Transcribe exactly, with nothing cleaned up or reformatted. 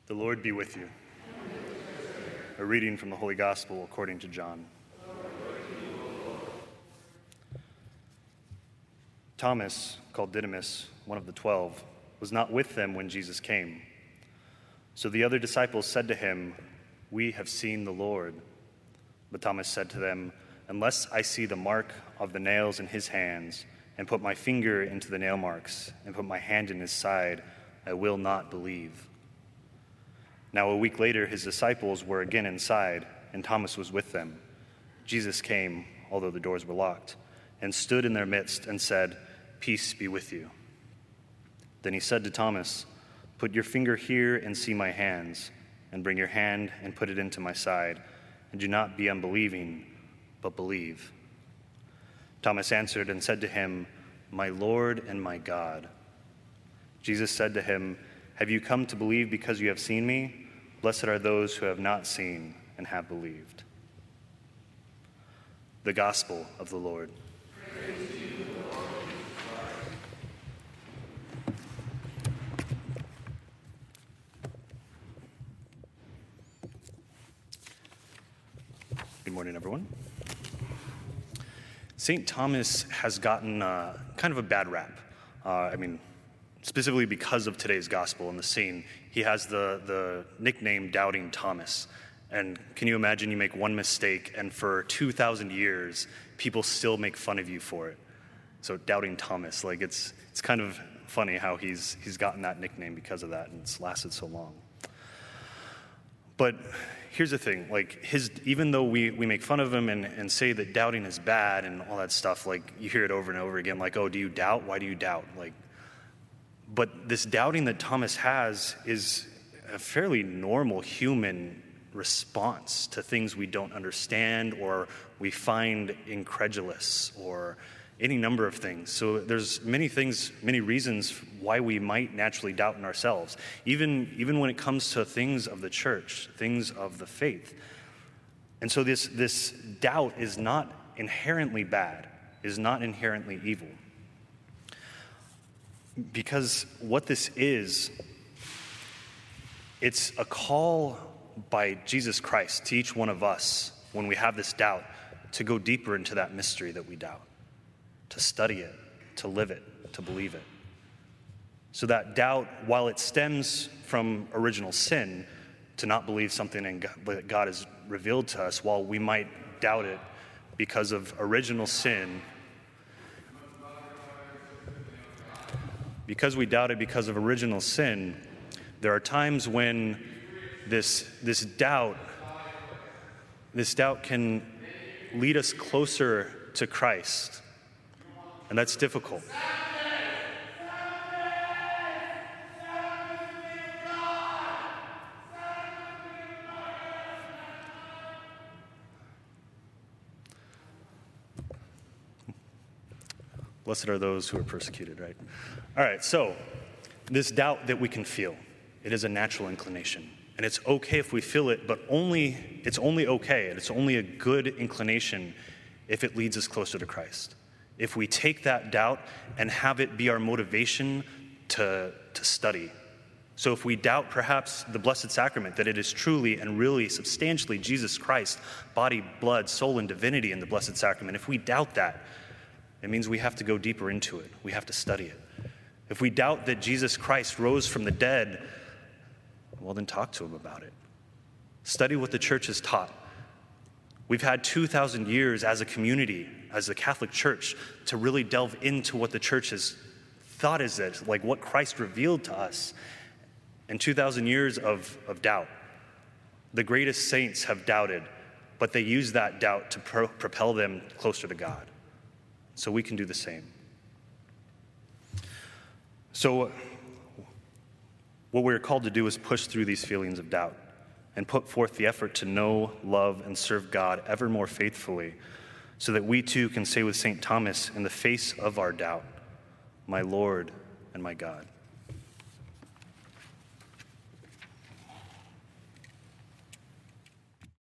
The Lord be with you. A reading from the Holy Gospel according to John. Thomas, called Didymus, one of the twelve, was not with them when Jesus came. So the other disciples said to him, "We have seen the Lord." But Thomas said to them, "Unless I see the mark of the nails in his hands, and put my finger into the nail marks, and put my hand in his side, I will not believe." Now a week later, his disciples were again inside, and Thomas was with them. Jesus came, although the doors were locked, and stood in their midst and said, "Peace be with you." Then he said to Thomas, "Put your finger here and see my hands, and bring your hand and put it into my side, and do not be unbelieving, but believe." Thomas answered and said to him, "My Lord and my God." Jesus said to him, "Have you come to believe because you have seen me? Blessed are those who have not seen and have believed." The Gospel of the Lord. Praise to you, Lord. Good morning, everyone. Saint Thomas has gotten uh, kind of a bad rap. Uh, I mean, specifically because of today's gospel and the scene. He has the, the nickname Doubting Thomas. And can you imagine you make one mistake and for two thousand years, people still make fun of you for it? So Doubting Thomas, like it's it's kind of funny how he's he's gotten that nickname because of that and it's lasted so long. But here's the thing, like his, even though we, we make fun of him and, and say that doubting is bad and all that stuff, like you hear it over and over again, like, oh, do you doubt? Why do you doubt? Like, but this doubting that Thomas has is a fairly normal human response to things we don't understand or we find incredulous or any number of things. So there's many things, many reasons why we might naturally doubt in ourselves, even, even when it comes to things of the church, things of the faith. And so this, this doubt is not inherently bad, is not inherently evil. Because what this is, it's a call by Jesus Christ to each one of us when we have this doubt to go deeper into that mystery that we doubt, to study it, to live it, to believe it. So that doubt, while it stems from original sin, to not believe something in God, that God has revealed to us, while we might doubt it because of original sin, because we doubt it because of original sin, there are times when this, this doubt, this doubt can lead us closer to Christ. And that's difficult. Blessed are those who are persecuted, right? All right, so this doubt that we can feel, it is a natural inclination. And it's okay if we feel it, but only it's only okay, and it's only a good inclination if it leads us closer to Christ. If we take that doubt and have it be our motivation to, to study. So if we doubt perhaps the Blessed Sacrament, that it is truly and really substantially Jesus Christ, body, blood, soul, and divinity in the Blessed Sacrament, if we doubt that, it means we have to go deeper into it. We have to study it. If we doubt that Jesus Christ rose from the dead, well, then talk to him about it. Study what the church has taught. We've had two thousand years as a community, as the Catholic Church, to really delve into what the church has thought is it, like what Christ revealed to us. And two thousand years of, of doubt. The greatest saints have doubted, but they use that doubt to pro- propel them closer to God. So we can do the same. So what we're called to do is push through these feelings of doubt and put forth the effort to know, love, and serve God ever more faithfully so that we too can say with Saint Thomas in the face of our doubt, "My Lord and my God."